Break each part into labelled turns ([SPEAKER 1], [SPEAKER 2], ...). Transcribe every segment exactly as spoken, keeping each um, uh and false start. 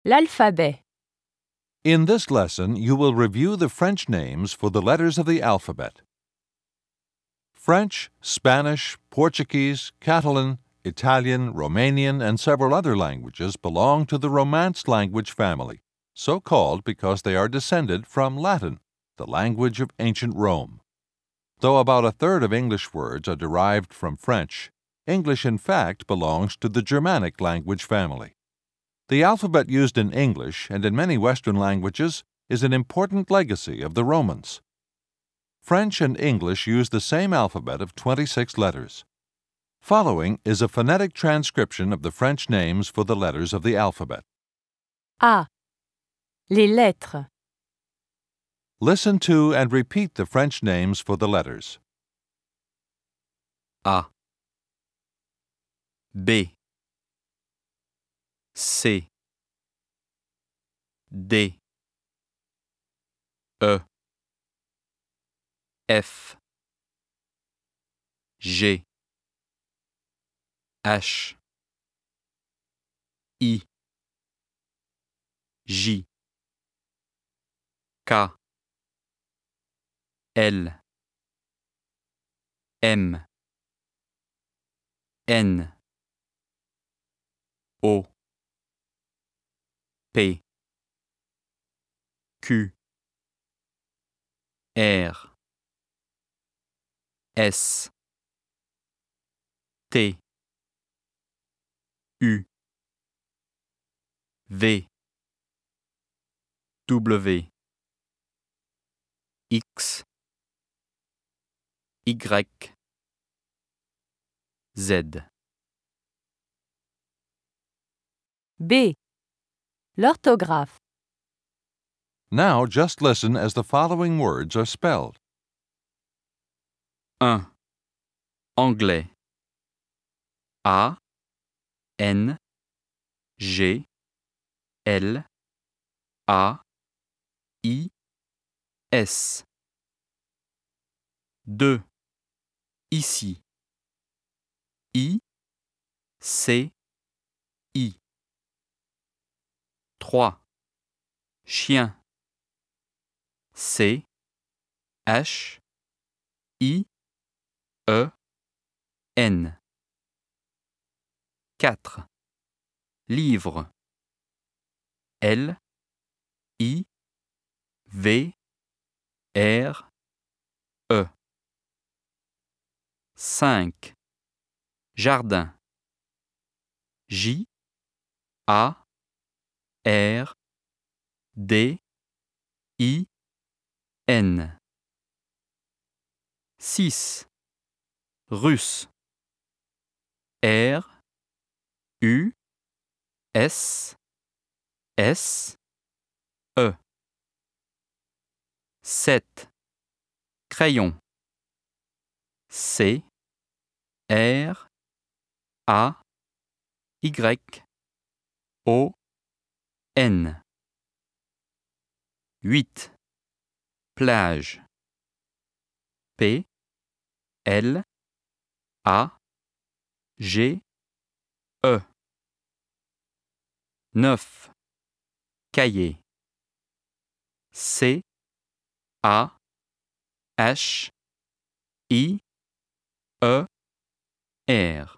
[SPEAKER 1] L'alphabet.
[SPEAKER 2] In this lesson, you will review the French names for the letters of the alphabet. French, Spanish, Portuguese, Catalan, Italian, Romanian, and several other languages belong to the Romance language family, so called because they are descended from Latin, the language of ancient Rome. Though about a third of English words are derived from French, English in fact belongs to the Germanic language family. The alphabet used in English and in many Western languages is an important legacy of the Romans. French and English use the same alphabet of twenty-six letters. Following is a phonetic transcription of the French names for the letters of the alphabet.
[SPEAKER 1] A. Les lettres.
[SPEAKER 2] Listen to and repeat the French names for the letters.
[SPEAKER 3] A, B, C, D, E, F, G, H, I, J, K, L, M, N, O, P, Q, R, S, T, U, V, W, X, Y, Z.
[SPEAKER 1] B. L'orthographe.
[SPEAKER 2] Now just listen as the following words are spelled.
[SPEAKER 3] un. Anglais. A, N, G, L, A, I, S. deux. Ici. I, C, I. trois. Chien. C, H, I, E, N. quatre. Livre. L, I, V, R, E. cinq. Jardin. J, A, R, D, I, N. six. Russe. R, U, S, S, E. sept. Crayon. C, R, A, Y, O, N. huit. Plage. P, L, A, G, E. neuf. Cahier. C, A, H, I, E, R.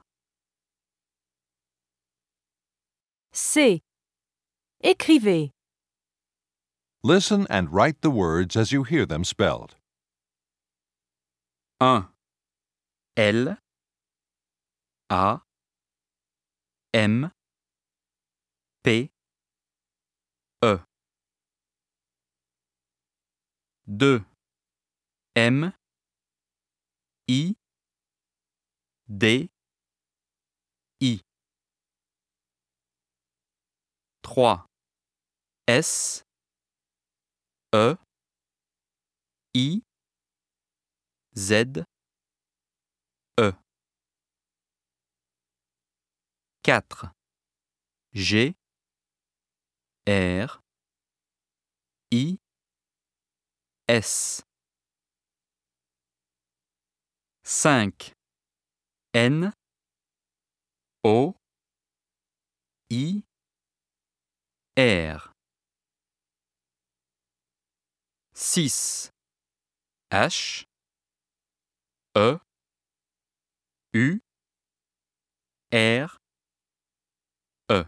[SPEAKER 1] C. Écrivez.
[SPEAKER 2] Listen and write the words as you hear them spelled.
[SPEAKER 3] un. L, A, M, P, E. deux. M, I, D, I. trois. S, E, I, Z, E. quatre. G, R, I, S. cinq. N, O, I, R. six. H. E. U. R. E.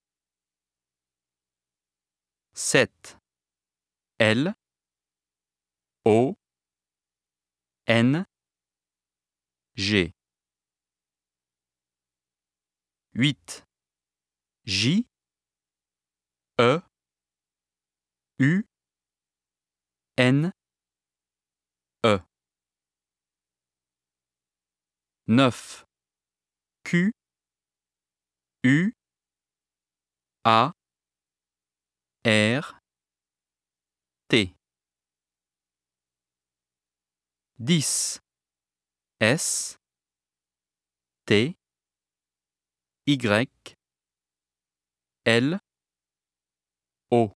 [SPEAKER 3] sept. L. O. N. G. huit. J. E. U. N. E. neuf. Q. U. A. R. T. dix. S. T. Y. L. O.